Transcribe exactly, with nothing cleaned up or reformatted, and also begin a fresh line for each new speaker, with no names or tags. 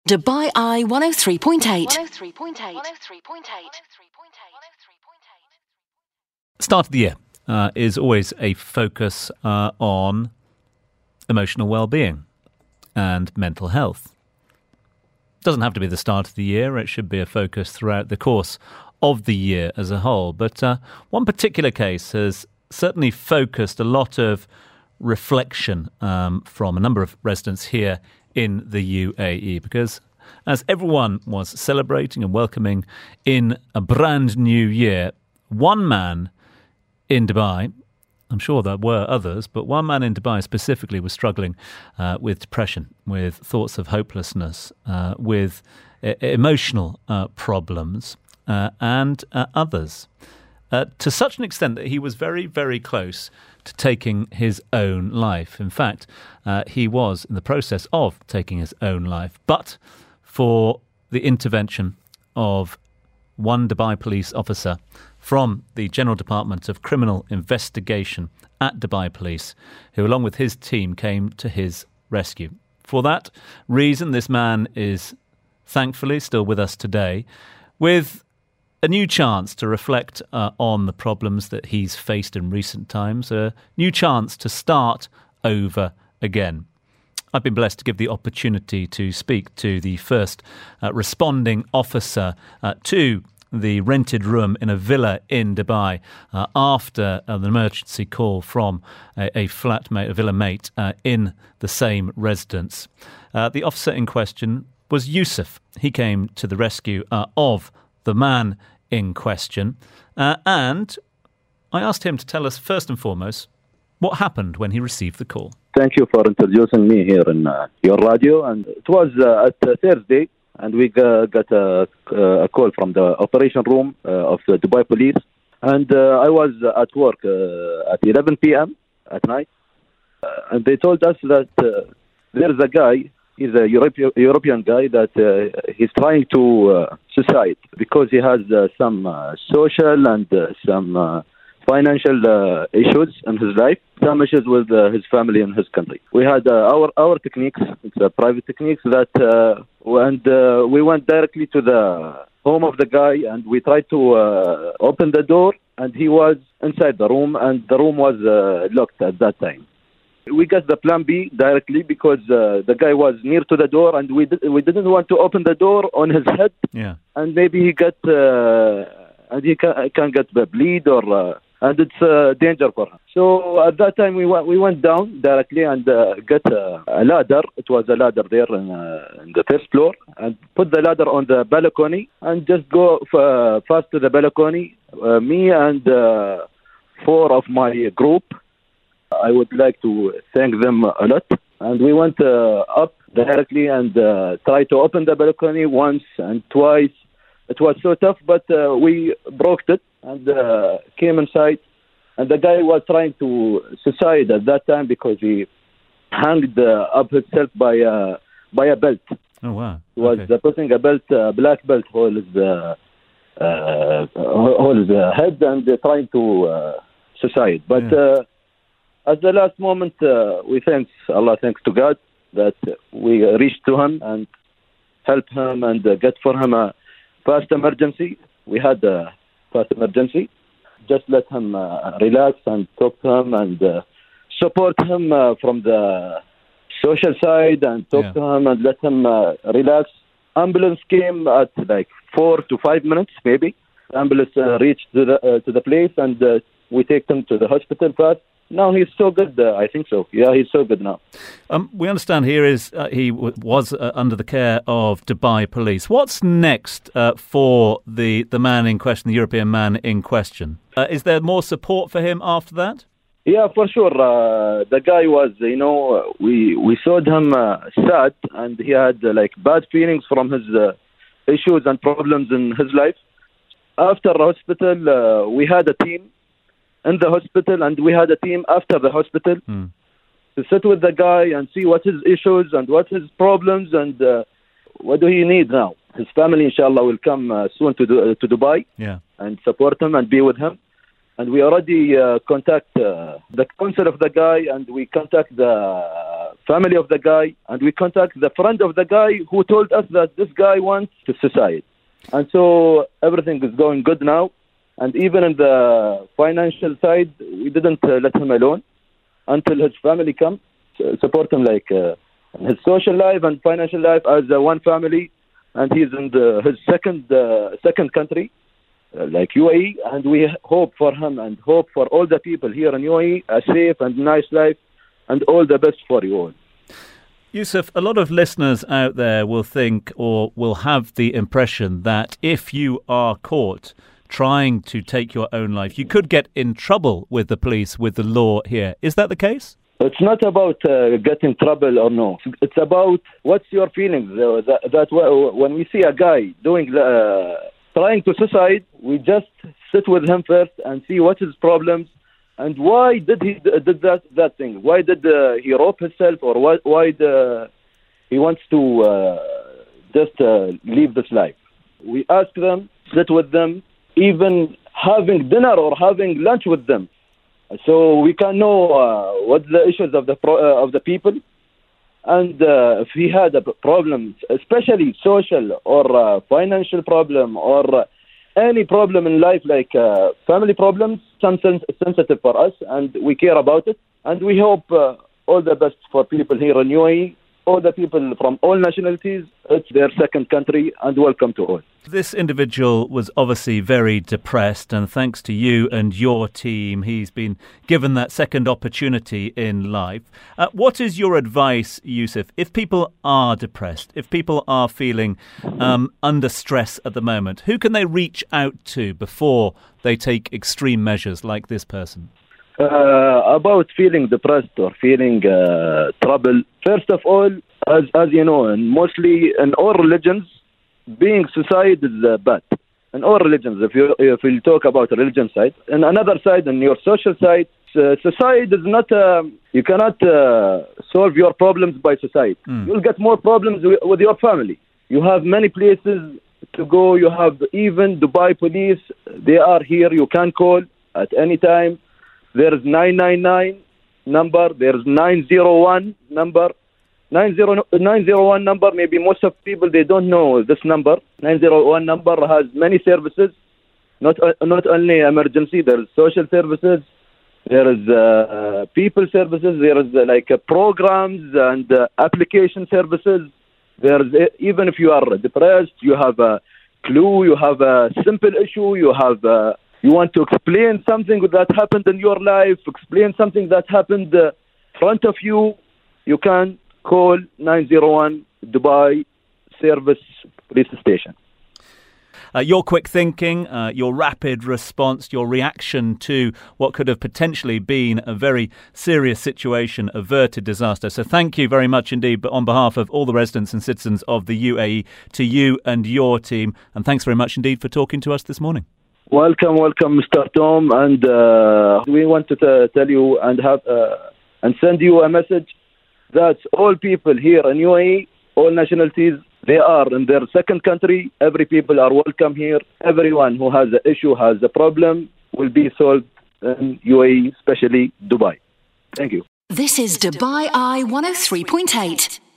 Dubai Eye one oh three point eight.
Start of the year uh, is always a focus uh, on emotional well-being and mental health. Doesn't have to be the start of the year. It should be a focus throughout the course of the year as a whole. But uh, one particular case has certainly focused a lot of reflection um, from a number of residents here in the U A E, because as everyone was celebrating and welcoming in a brand new year, one man in Dubai, I'm sure there were others, but one man in Dubai specifically was struggling uh, with depression, with thoughts of hopelessness, uh, with uh, emotional uh, problems, uh, and uh, others. Uh, to such an extent that he was very, very close to taking his own life. In fact, uh, he was in the process of taking his own life, but for the intervention of one Dubai police officer from the General Department of Criminal Investigation at Dubai Police, who along with his team came to his rescue. For that reason, this man is thankfully still with us today, with a new chance to reflect uh, on the problems that he's faced in recent times, a new chance to start over again. I've been blessed to give the opportunity to speak to the first uh, responding officer uh, to the rented room in a villa in Dubai uh, after uh, an emergency call from a, a flatmate, a villa mate uh, in the same residence. Uh, the officer in question was Yusuf. He came to the rescue uh, of the man in question, uh, and I asked him to tell us first and foremost what happened when he received the call.
Thank you for introducing me here in uh, your radio. And it was uh, at uh, Thursday, and we uh, got a, a call from the operation room uh, of the Dubai Police, and uh, I was at work uh, at eleven p.m. at night, uh, and they told us that uh, there is a guy. He's a European, European guy that uh, he's trying to uh, suicide because he has uh, some uh, social and uh, some uh, financial uh, issues in his life, some issues with uh, his family and his country. We had uh, our our techniques, it's a private techniques that, uh, and uh, we went directly to the home of the guy, and we tried to uh, open the door, and he was inside the room, and the room was uh, locked at that time. We got the plan B directly because uh, the guy was near to the door, and we did, we didn't want to open the door on his head,
yeah,
and maybe he got uh, and he can, can get the bleed or uh, and it's a uh, danger for him. So at that time we went we went down directly and uh, got uh, a ladder. It was a ladder there in, uh, in the first floor, and put the ladder on the balcony and just go f- uh, fast to the balcony. Uh, me and uh, four of my group. I would like to thank them a lot. And we went uh, up directly and uh, tried to open the balcony once and twice. It was so tough, but uh, we broke it and uh, came inside. And the guy was trying to suicide at that time because he hanged uh, up himself by, uh, by a belt.
Oh, wow.
He was
okay.
uh, putting a belt, uh, black belt, hold his, uh, uh, hold his uh, head and uh, trying to uh, suicide. But...
Yeah.
Uh, At the last moment, uh, we thank Allah, thanks to God, that we reached to him and helped him and uh, get for him a fast emergency. We had a fast emergency. Just let him uh, relax and talk to him and uh, support him uh, from the social side and talk
yeah.
to him and let him uh, relax. Ambulance came at like four to five minutes, maybe. Ambulance uh, reached to the, uh, to the place and uh, we take him to the hospital first. No, he's so good. Uh, I think so. Yeah, he's so good now.
Um, we understand here is uh, he w- was uh, under the care of Dubai Police. What's next uh, for the, the man in question, the European man in question? Uh, is there more support for him after that?
Yeah, for sure. Uh, the guy was, you know, we we saw him uh, sad, and he had uh, like bad feelings from his uh, issues and problems in his life. After the hospital, uh, we had a team in the hospital, and we had a team after the hospital
mm.
to sit with the guy and see what his issues and what his problems and uh, what do he need now. His family, inshallah, will come uh, soon to uh, to Dubai
yeah.
and support him and be with him. And we already uh, contact uh, the counsel of the guy, and we contact the family of the guy, and we contact the friend of the guy who told us that this guy wants to suicide. And so everything is going good now. And even in the financial side, we didn't uh, let him alone until his family comes, uh, support him like uh, in his social life and financial life as uh, one family. And he's in the, his second uh, second country, uh, like U A E. And we hope for him and hope for all the people here in U A E a safe and nice life, and all the best for you all.
Yusuf, a lot of listeners out there will think or will have the impression that if you are caught trying to take your own life, you could get in trouble with the police, with the law here. Is that the case?
It's not about uh, getting trouble or no. It's about what's your feelings. Uh, that, that when we see a guy doing uh, trying to suicide, we just sit with him first and see what his problems and why did he did that that thing. Why did uh, he rope himself, or why why the, he wants to uh, just uh, leave this life. We ask them, sit with them, even having dinner or having lunch with them, so we can know uh, what the issues of the pro- uh, of the people, and uh, if he had a problem, especially social or uh, financial problem or uh, any problem in life, like uh, family problems, something sensitive for us, and we care about it, and we hope uh, all the best for people here in U A E. All the people from all nationalities, it's their second country, and welcome to all.
This individual was obviously very depressed, and thanks to you and your team, he's been given that second opportunity in life. Uh, what is your advice, Yusuf, if people are depressed, if people are feeling um, under stress at the moment? Who can they reach out to before they take extreme measures like this person?
Uh, about feeling depressed or feeling uh, trouble, first of all, as as you know, and mostly in all religions, being suicide is uh, bad. In all religions, if you if you talk about the religion side, and another side, in your social side, uh, suicide is not. Uh, you cannot uh, solve your problems by suicide. Mm. You'll get more problems with, with your family. You have many places to go. You have even Dubai police. They are here. You can call at any time. There is nine nine nine number. There is nine zero one number. nine zero one number, maybe most of people, they don't know this number. nine zero one number has many services, not uh, not only emergency. There is social services. There is uh, people services. There is uh, like uh, programs and uh, application services. There is, uh, even if you are depressed, you have a clue, you have a simple issue, you have uh, you want to explain something that happened in your life, explain something that happened uh, in front of you, you can call nine zero one Dubai Service Police Station.
Uh, your quick thinking, uh, your rapid response, your reaction to what could have potentially been a very serious situation, averted disaster. So thank you very much indeed, but on behalf of all the residents and citizens of the U A E, to you and your team. And thanks very much indeed for talking to us this morning.
Welcome, welcome, Mister Tom. And uh, we want to t- tell you and have uh, and send you a message that all people here in U A E, all nationalities, they are in their second country. Every people are welcome here. Everyone who has an issue, has a problem, will be solved in U A E, especially Dubai. Thank you.
This is Dubai Eye one oh three point eight.